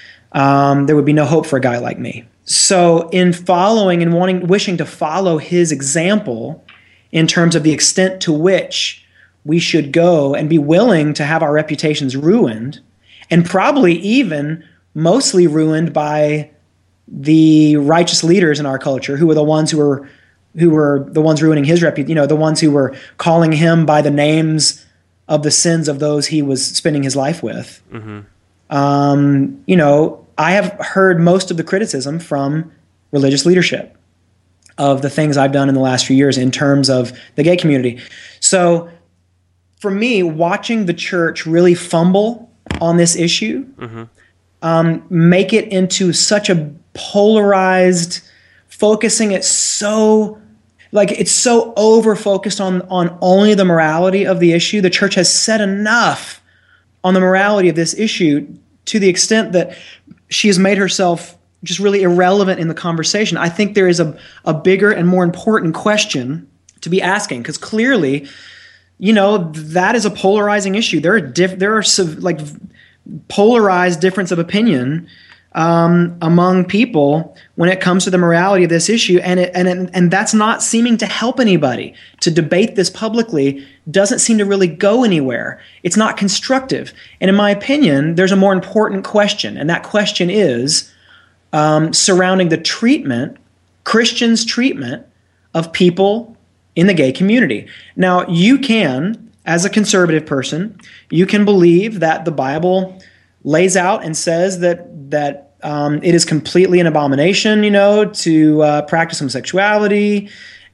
Um, there would be no hope for a guy like me. So in following and wanting, wishing to follow his example in terms of the extent to which we should go and be willing to have our reputations ruined, and probably even mostly ruined by the righteous leaders in our culture, who were the ones who were who were the ones ruining his reputation, you know, the ones who were calling him by the names of the sins of those he was spending his life with. Mm-hmm. Um, you know, I have heard most of the criticism from religious leadership of the things I've done in the last few years in terms of the gay community. So for me, watching the church really fumble on this issue, mm-hmm. um, make it into such a polarized, focusing it so, like it's so over-focused on, on only the morality of the issue. The church has said enough on the morality of this issue to the extent that she has made herself just really irrelevant in the conversation. I think there is a, a bigger and more important question to be asking, because clearly, you know, that is a polarizing issue. There are diff- there are sub- like polarized difference of opinion um, among people when it comes to the morality of this issue, and it, and it, and that's not seeming to help anybody. To debate this publicly doesn't seem to really go anywhere. It's not constructive. And in my opinion, there's a more important question, and that question is um, surrounding the treatment, Christians' treatment of people in the gay community. Now, you can, as a conservative person, you can believe that the Bible lays out and says that that um, it is completely an abomination, you know, to uh, practice homosexuality,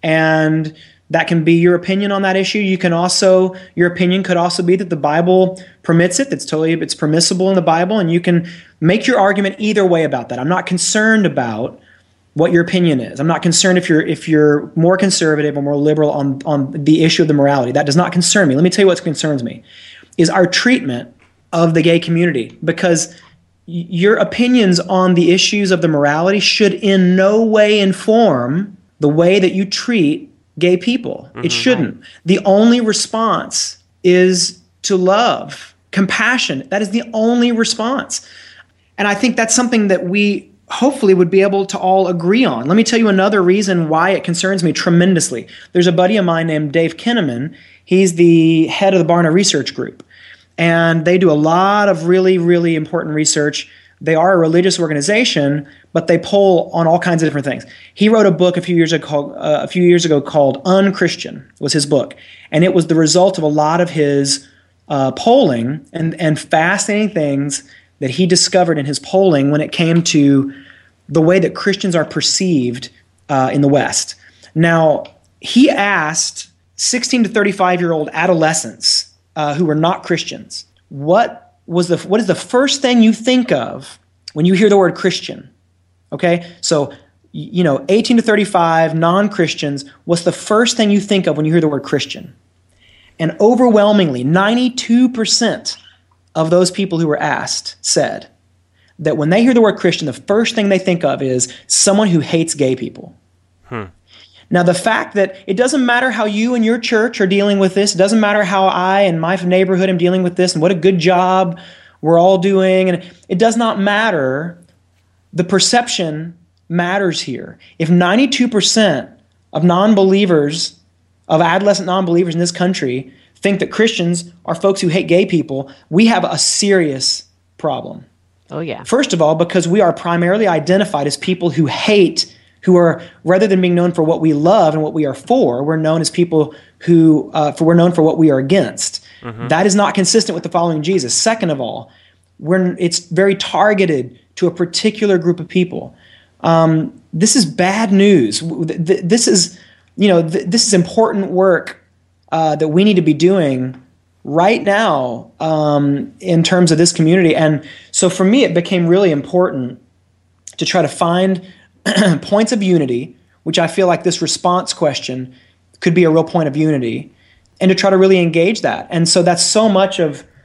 and that can be your opinion on that issue. You can also, your opinion could also be that the Bible permits it. That's totally, it's permissible in the Bible, and you can make your argument either way about that. I'm not concerned about what your opinion is. I'm not concerned if you're if you're more conservative or more liberal on, on the issue of the morality. That does not concern me. Let me tell you what concerns me, is our treatment of the gay community, because y- your opinions on the issues of the morality should in no way inform the way that you treat gay people. Mm-hmm. It shouldn't. The only response is to love, compassion. That is the only response. And I think that's something that we hopefully would be able to all agree on. Let me tell you another reason why it concerns me tremendously. There's a buddy of mine named Dave Kinnaman. He's the head of the Barna Research Group. And they do a lot of really, really important research. They are a religious organization, but they poll on all kinds of different things. He wrote a book a few years ago called, uh, a few years ago called Unchristian, was his book. And it was the result of a lot of his uh, polling and, and fascinating things that he discovered in his polling when it came to the way that Christians are perceived uh, in the West. Now, he asked sixteen to thirty-five-year-old adolescents uh, who were not Christians, what was the what is the first thing you think of when you hear the word Christian? Okay, so you know, eighteen to thirty-five non-Christians, what's the first thing you think of when you hear the word Christian? And overwhelmingly, ninety-two percent of those people who were asked said that when they hear the word Christian, the first thing they think of is someone who hates gay people. Hmm. Now, the fact that it doesn't matter how you and your church are dealing with this, it doesn't matter how I and my neighborhood am dealing with this, and what a good job we're all doing, and it does not matter. The perception matters here. If ninety-two percent of non-believers, of adolescent non-believers in this country think that Christians are folks who hate gay people, we have a serious problem. Oh, yeah. First of all, because we are primarily identified as people who hate, who are, rather than being known for what we love and what we are for, we're known as people who, uh, for, we're known for what we are against. Mm-hmm. That is not consistent with the following Jesus. Second of all, we're, it's very targeted to a particular group of people. Um, this is bad news. This is, you know, this is important work uh, that we need to be doing right now um, in terms of this community. And so for me, it became really important to try to find points of unity, which I feel like this response question could be a real point of unity, and to try to really engage that. And so that's so much of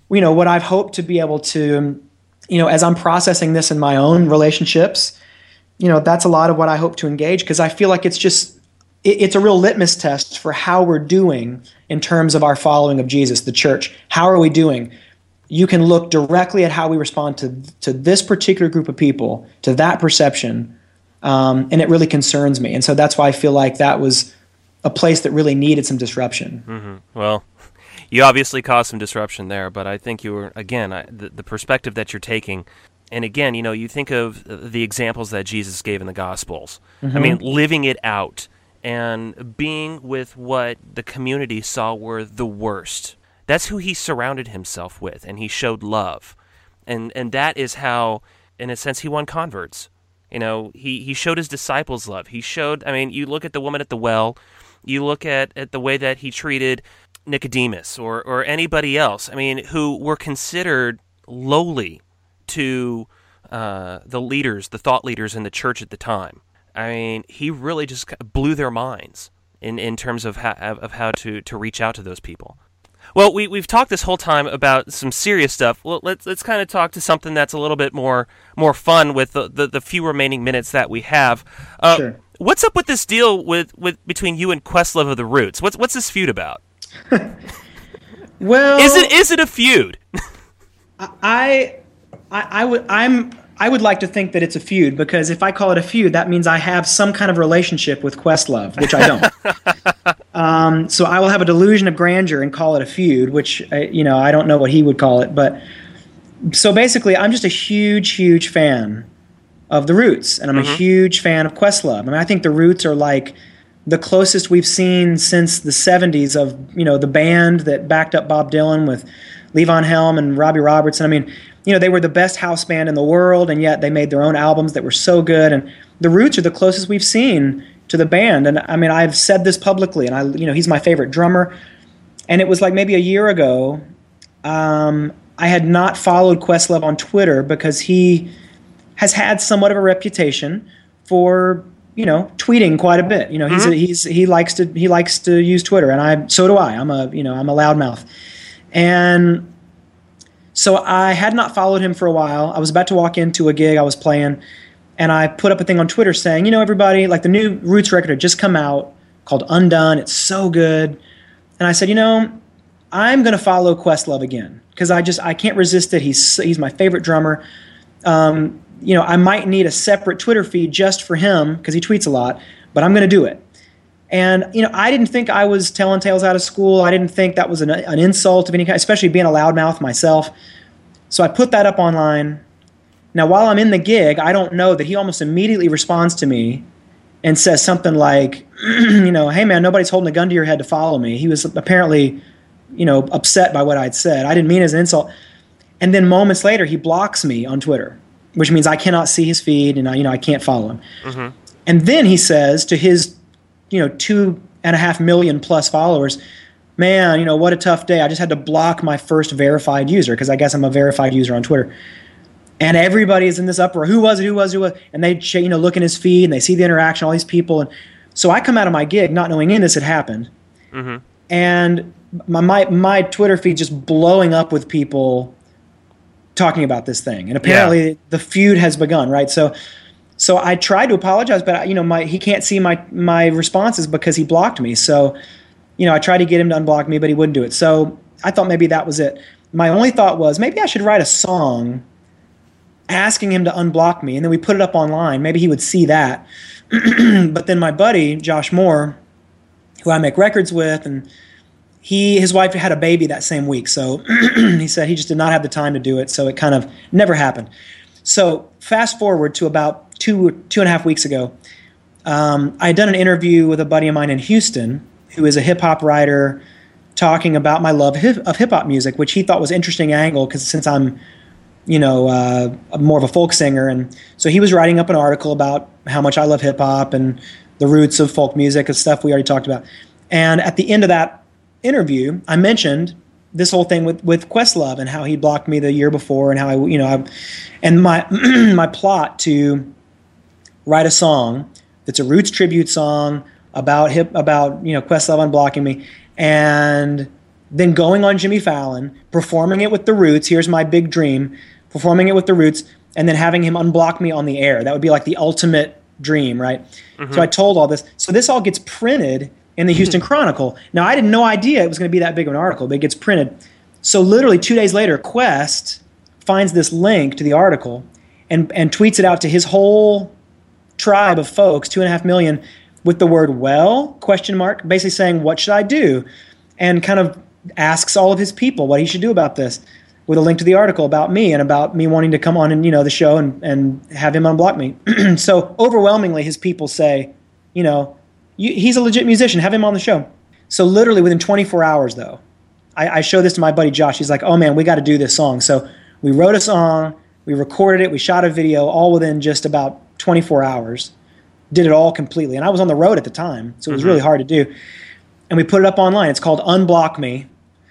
you know, what I've hoped to be able to, you know, as I'm processing this in my own relationships, you know, that's a lot of what I hope to engage, because I feel like it's just, it, it's a real litmus test for how we're doing in terms of our following of Jesus, the church. How are we doing? You can look directly at how we respond to to this particular group of people, to that perception, um, and it really concerns me. And so that's why I feel like that was a place that really needed some disruption. Mm-hmm. Well, you obviously caused some disruption there, but I think you were, again, I, the, the perspective that you're taking, and again, you know, you think of the examples that Jesus gave in the Gospels. Mm-hmm. I mean, living it out and being with what the community saw were the worst. That's who he surrounded himself with, and he showed love. And and that is how, in a sense, he won converts. You know, he, he showed his disciples love. He showed, I mean, you look at the woman at the well, you look at, at the way that he treated Nicodemus or, or anybody else, I mean, who were considered lowly to uh, the leaders, the thought leaders in the church at the time. I mean, he really just blew their minds in, in terms of how, of how to, to reach out to those people. Well, we, we've talked this whole time about some serious stuff. Well, let's let's kind of talk to something that's a little bit more more fun with the, the, the few remaining minutes that we have. Uh, sure. What's up with this deal with, with between you and Questlove of the Roots? What's what's this feud about? Well, is it is it a feud? I, I, I would I'm I would like to think that it's a feud, because if I call it a feud, that means I have some kind of relationship with Questlove, which I don't. um, so I will have a delusion of grandeur and call it a feud, which uh, you know I don't know what he would call it, but so basically, I'm just a huge, huge fan of the Roots, and I'm mm-hmm. a huge fan of Questlove. I mean, I think the Roots are like the closest we've seen since the seventies of, you know, the band that backed up Bob Dylan with Levon Helm and Robbie Robertson. I mean, you know, they were the best house band in the world, and yet they made their own albums that were so good. And the Roots are the closest we've seen to the band. And I mean, I've said this publicly, and I, you know, he's my favorite drummer. And it was like maybe a year ago, um, I had not followed Questlove on Twitter because he has had somewhat of a reputation for, you know, tweeting quite a bit. You know, he's mm-hmm. a, he's he likes to he likes to use Twitter, and I so do I. I'm a you know I'm a loudmouth, and so I had not followed him for a while. I was about to walk into a gig I was playing, and I put up a thing on Twitter saying, you know, everybody, like the new Roots record had just come out called Undone. It's so good, and I said, you know, I'm going to follow Questlove again because I just I can't resist it. He's he's my favorite drummer. Um, you know, I might need a separate Twitter feed just for him because he tweets a lot, but I'm going to do it. And, you know, I didn't think I was telling tales out of school. I didn't think that was an, an insult of any kind, especially being a loudmouth myself. So I put that up online. Now, while I'm in the gig, I don't know that he almost immediately responds to me and says something like, you know, hey, man, nobody's holding a gun to your head to follow me. He was apparently, you know, upset by what I'd said. I didn't mean it as an insult. And then moments later, he blocks me on Twitter, which means I cannot see his feed and I, you know, I can't follow him. Mm-hmm. And then he says to his, you know, two and a half million plus followers, man, you know, what a tough day. I just had to block my first verified user because I guess I'm a verified user on Twitter. And everybody is in this uproar. Who was it? Who was it? Who was it? And they, you know, look in his feed and they see the interaction, all these people. And so I come out of my gig not knowing any of this had happened. Mm-hmm. And my, my my Twitter feed just blowing up with people talking about this thing, and apparently yeah. the feud has begun, right? So, so I tried to apologize, but you know, my he can't see my my responses because he blocked me. So, you know, I tried to get him to unblock me, but he wouldn't do it. So I thought maybe that was it. My only thought was maybe I should write a song asking him to unblock me, and then we put it up online. Maybe he would see that. But then my buddy Josh Moore, who I make records with, and He, his wife had a baby that same week, so he said he just did not have the time to do it, so it kind of never happened. So fast forward to about two, two and a half weeks ago, um, I had done an interview with a buddy of mine in Houston who is a hip-hop writer talking about my love of hip-hop music, which he thought was an interesting angle because since I'm, you know, uh, more of a folk singer, and so he was writing up an article about how much I love hip-hop and the roots of folk music and stuff we already talked about. And at the end of that interview, I mentioned this whole thing with, with Questlove and how he blocked me the year before, and how I, you know, I, and my my plot to write a song that's a Roots tribute song about hip about you know Questlove unblocking me, and then going on Jimmy Fallon, performing it with the Roots, here's my big dream, performing it with the Roots, and then having him unblock me on the air. That would be like the ultimate dream, right? Mm-hmm. So I told all this. So this all gets printed in the Houston Chronicle. Now, I had no idea it was going to be that big of an article, but it gets printed. So literally two days later, Quest finds this link to the article and, and tweets it out to his whole tribe of folks, two and a half million, with the word well, question mark, basically saying, what should I do? And kind of asks all of his people what he should do about this, with a link to the article about me and about me wanting to come on and, you know, the show and, and have him unblock me. So overwhelmingly, his people say, you know, you, he's a legit musician, have him on the show. So literally within twenty-four hours, though, I, I show this to my buddy Josh. He's like, oh man, we got to do this song. So we wrote a song, we recorded it, we shot a video, all within just about twenty-four hours. Did it all completely. And I was on the road at the time, so it was mm-hmm. really hard to do. And we put it up online. It's called Unblock Me.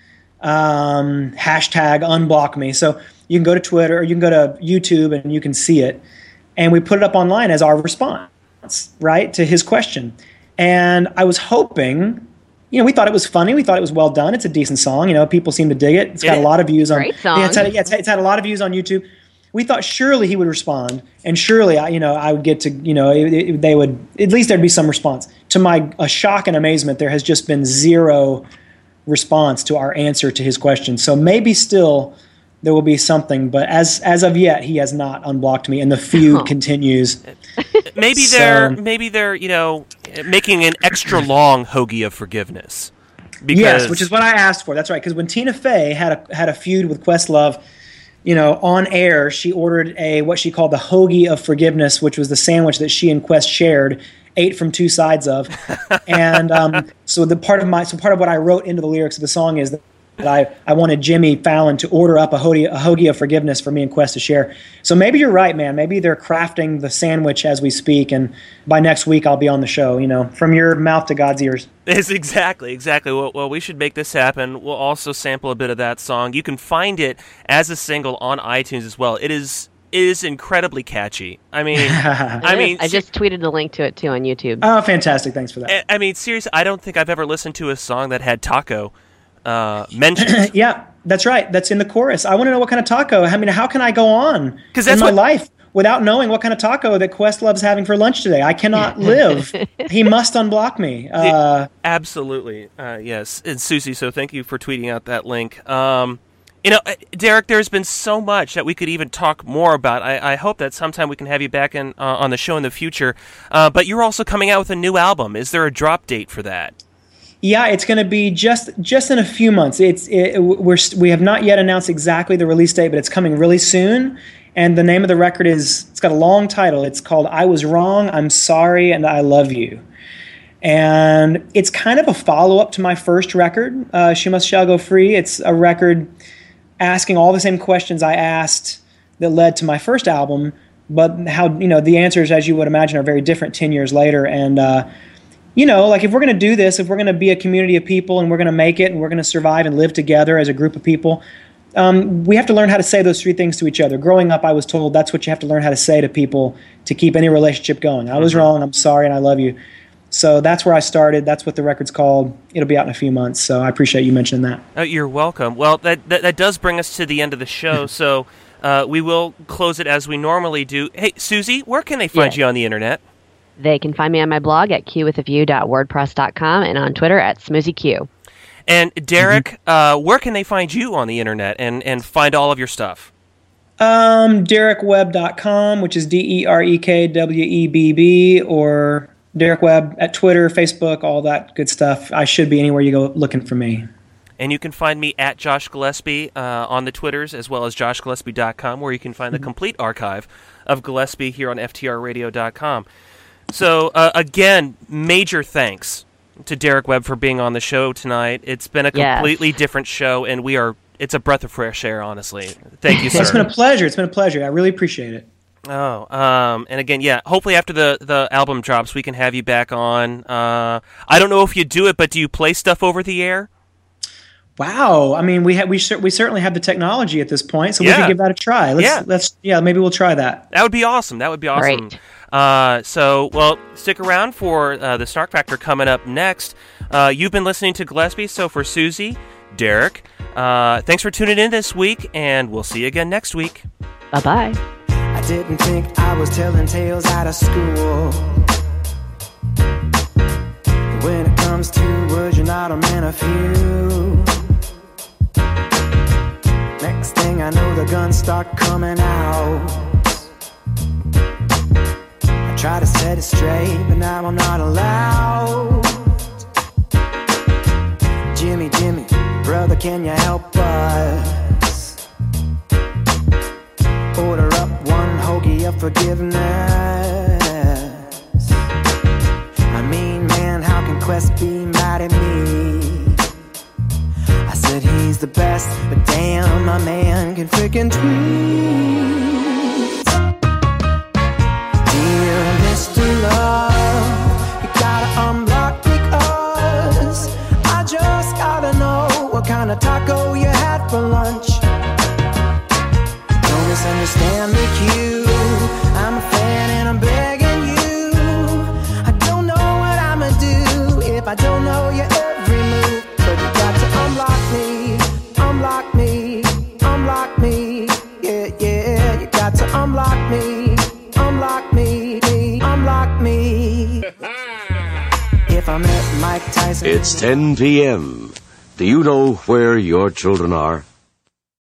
Um, hashtag Unblock Me. So you can go to Twitter or you can go to YouTube and you can see it. And we put it up online as our response, right, to his question. And I was hoping, you know, we thought it was funny. We thought it was well done. It's a decent song. You know, people seem to dig it. It's got a lot of views on. Great song. Yeah, it's had, yeah, it's, it's had a lot of views on YouTube. We thought surely he would respond, and surely, I, you know, I would get to, you know, it, it, they would, at least there'd be some response. To my a shock and amazement, there has just been zero response to our answer to his question. So maybe still there will be something, but as as of yet, he has not unblocked me, and the feud oh. continues. Maybe so, they're maybe they're you know making an extra long hoagie of forgiveness. Because yes, which is what I asked for. That's right, because when Tina Fey had a had a feud with Questlove, you know, on air, she ordered a what she called the hoagie of forgiveness, which was the sandwich that she and Quest shared, ate from two sides of. And um, so the part of my so part of what I wrote into the lyrics of the song is that I, I wanted Jimmy Fallon to order up a hoagie, a hoagie of forgiveness for me and Quest to share. So maybe you're right, man. Maybe they're crafting the sandwich as we speak, and by next week I'll be on the show, you know, from your mouth to God's ears. It's exactly, exactly. Well, well, we should make this happen. We'll also sample a bit of that song. You can find it as a single on iTunes as well. It is it is incredibly catchy. I mean, I mean, I just tweeted the link to it too on YouTube. Oh, fantastic! Thanks for that. I, I mean, seriously, I don't think I've ever listened to a song that had taco uh, mentioned. Yeah, that's right. That's in the chorus. I want to know what kind of taco. I mean, how can I go on that's in my what, life without knowing what kind of taco that Questlove's having for lunch today? I cannot live. He must unblock me. Uh, Absolutely. Uh, yes. And Susie, so thank you for tweeting out that link. Um, you know, Derek, there's been so much that we could even talk more about. I, I hope that sometime we can have you back in, uh, on the show in the future. Uh, but you're also coming out with a new album. Is there a drop date for that? Yeah, it's going to be just just in a few months. It's it, we're we have not yet announced exactly the release date, but it's coming really soon. And the name of the record is, it's got a long title. It's called I Was Wrong, I'm Sorry, and I Love You. And it's kind of a follow-up to my first record, uh, She Must Shall Go Free. It's a record asking all the same questions I asked that led to my first album, but how, you know, the answers, as you would imagine, are very different ten years later. And, uh, you know, like if we're going to do this, if we're going to be a community of people and we're going to make it and we're going to survive and live together as a group of people, Um, we have to learn how to say those three things to each other. Growing up, I was told that's what you have to learn how to say to people to keep any relationship going. I was mm-hmm. wrong, I'm sorry, and I love you. So that's where I started. That's what the record's called. It'll be out in a few months, so I appreciate you mentioning that. Oh, you're welcome. Well, that, that, that does bring us to the end of the show, so uh, we will close it as we normally do. Hey, Susie, where can they find yes. you on the internet? They can find me on my blog at q with a view dot wordpress dot com and on Twitter at smoozyq. And Derek, mm-hmm. uh, where can they find you on the internet and, and find all of your stuff? Um, derek webb dot com, which is D E R E K W E B B, or Derek Webb at Twitter, Facebook, all that good stuff. I should be anywhere you go looking for me. And you can find me at Josh Gillespie uh, on the Twitters, as well as josh gillespie dot com, where you can find the mm-hmm. complete archive of Gillespie here on F T R radio dot com. So, uh, again, major thanks to Derek Webb for being on the show tonight. It's been a completely yes. different show, and we are it's a breath of fresh air, honestly. Thank you, sir. It's been a pleasure. It's been a pleasure. I really appreciate it. Oh, um, and again, yeah, hopefully after the, the album drops, we can have you back on. Uh, I don't know if you do it, but do you play stuff over the air? Wow. I mean, we ha- we cer- we certainly have the technology at this point, so yeah. we could give that a try. Let's, yeah. let's, yeah, maybe we'll try that. That would be awesome. That would be awesome. Great. Uh, so, well, stick around for uh, the Snark Factor coming up next. Uh, you've been listening to Gillespie, so for Susie, Derek. Uh, thanks for tuning in this week, and we'll see you again next week. Bye-bye. I didn't think I was telling tales out of school. When it comes to words, you're not a man of few. Next thing I know, the guns start coming out. I try to set it straight, but now I'm not allowed. Jimmy, Jimmy, brother, can you help us? Order up one hoagie of forgiveness. I mean, man, how can Quest be mad at me? I said he's the best, but damn, my man can freaking tweet. Dear Mister Love, you gotta unblock because I just gotta know what kind of taco you had for lunch. Don't misunderstand me, Q. I'm a fan and I'm begging you. I don't know what I'ma do if I don't know your every move. But you got to unlock me, unlock me, unlock me. Yeah, yeah, you got to unlock me, unlock me, unlock me. If I met Mike Tyson. It's ten p.m. Do you know where your children are?